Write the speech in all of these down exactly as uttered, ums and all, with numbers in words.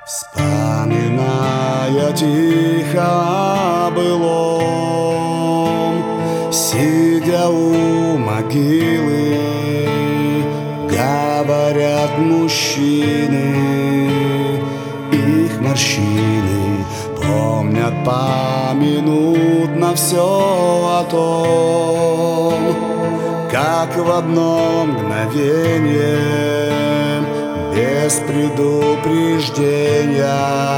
Вспоминая тихо о былом, сидя у могилы, говорят мужчины, их морщины помнят поминутно все о том, как в одно мгновение без предупреждения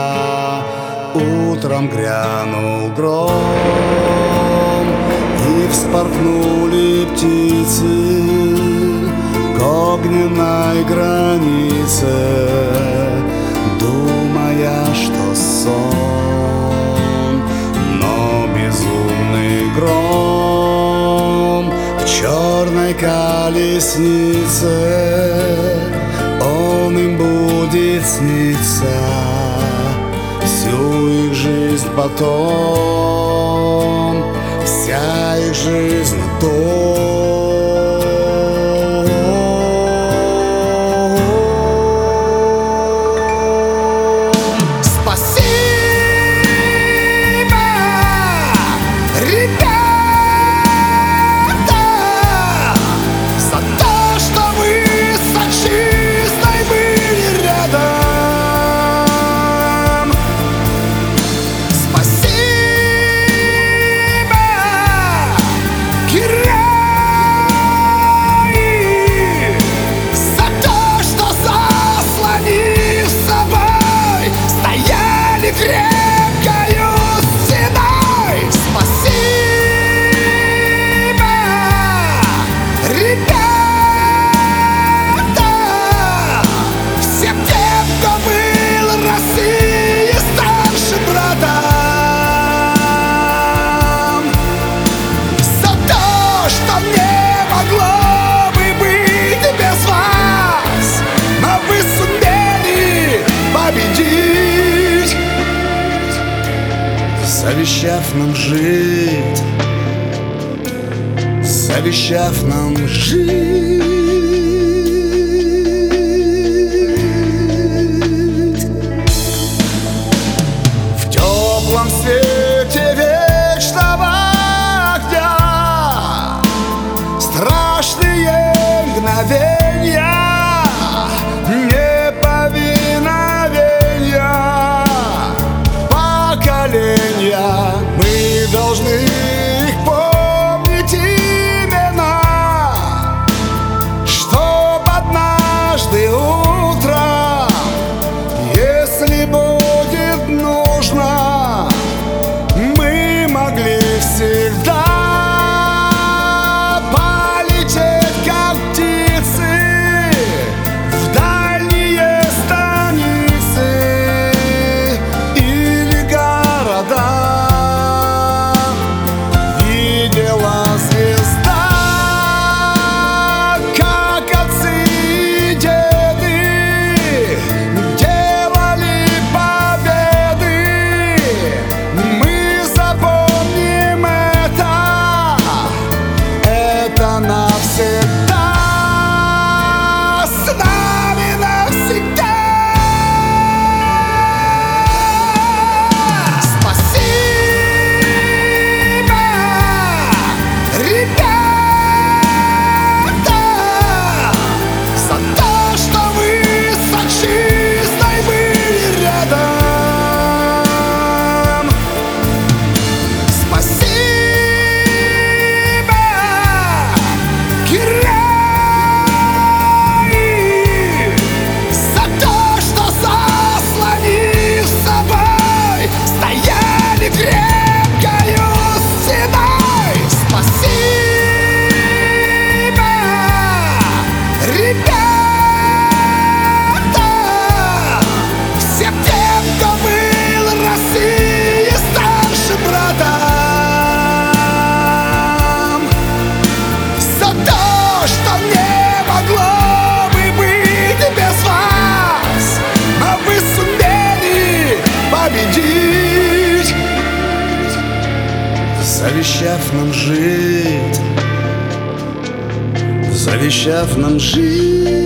утром грянул гром, и вспорхнули птицы к огненной границе, думая, что сон, но безумный гром в черной колеснице, он им будет сниться всю их жизнь потом, вся их жизнь то. Завещав нам жить, завещав нам жить, в теплом свете вечного огня, страшные мгновения неповиновения поколения. Мы должны их помнить именно, чтоб однажды утром, если будет нужно, мы могли всегда полететь, как птицы, в дальние станицы или города. Завещав нам жить, завещав нам жить.